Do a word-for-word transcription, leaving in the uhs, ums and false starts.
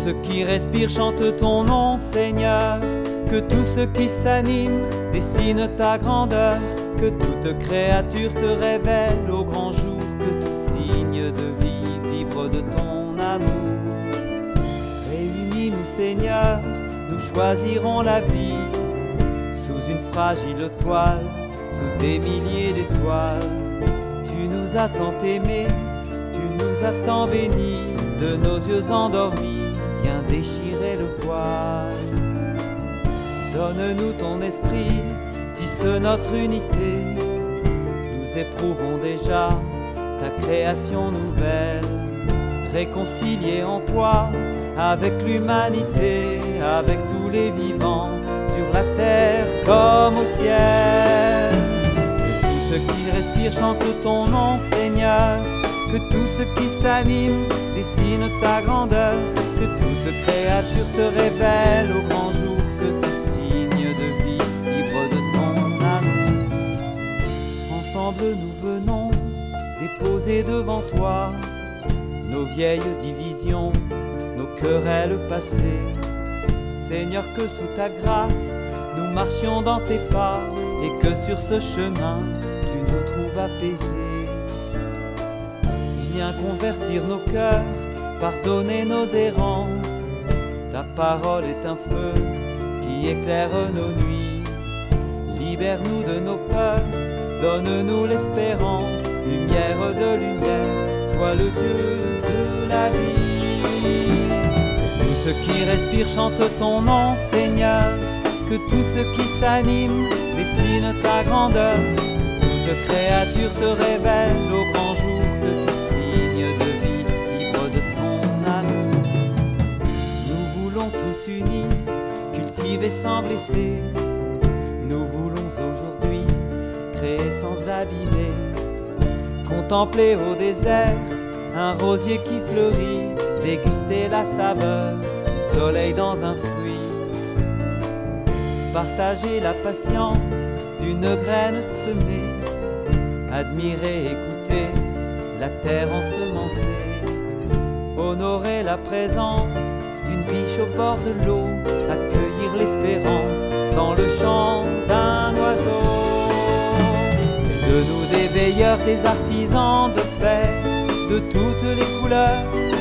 ceux qui respirent chantent ton nom, Seigneur. Que tous ceux qui s'animent dessinent ta grandeur. Que toute créature te révèle au grand jour. Que tout signe de vie vibre de ton amour. Réunis-nous, Seigneur, nous choisirons la vie. Sous une fragile toile, sous des milliers d'étoiles. Tu nous as tant aimés, tu nous as tant bénis. De nos yeux endormis, viens déchirer le voile. Donne-nous ton esprit, tisse notre unité. Nous éprouvons déjà ta création nouvelle. Réconciliés en toi, avec l'humanité, avec tous les vivants, sur la terre comme au ciel. Que tous ceux qui respirent chantent ton nom, Seigneur. Que tous ceux qui s'animent dessinent ta grandeur. Que toute créature te révèle au grand jour. Que tout signe de vie vibre de ton amour. Ensemble nous venons déposer devant toi nos vieilles divisions, nos querelles passées. Seigneur, que sous ta grâce nous marchions dans tes pas. Et que sur ce chemin tu nous trouves apaisés. Viens convertir nos cœurs, pardonner nos errances. Ta parole est un feu qui éclaire nos nuits. Libère-nous de nos peurs, donne-nous l'espérance. Lumière de lumière, toi le Dieu de la vie. Que tous ceux qui respirent chantent ton nom, Seigneur. Que tous ceux qui s'animent dessinent ta grandeur. Toute créature te révèle au grand jour. Que tout signe de vie vibre de ton amour. Nous voulons tous unis, cultiver sans blesser. Nous voulons aujourd'hui créer sans abîmer. Contempler au désert un rosier qui fleurit. Déguster la saveur du soleil dans un fruit. Partager la patience d'une graine semée. Admirer, écouter la terre ensemencée. Honorer la présence d'une biche au bord de l'eau. Accueillir l'espérance dans le chant d'un oiseau. De nous des veilleurs, des artisans de paix. De toutes les couleurs,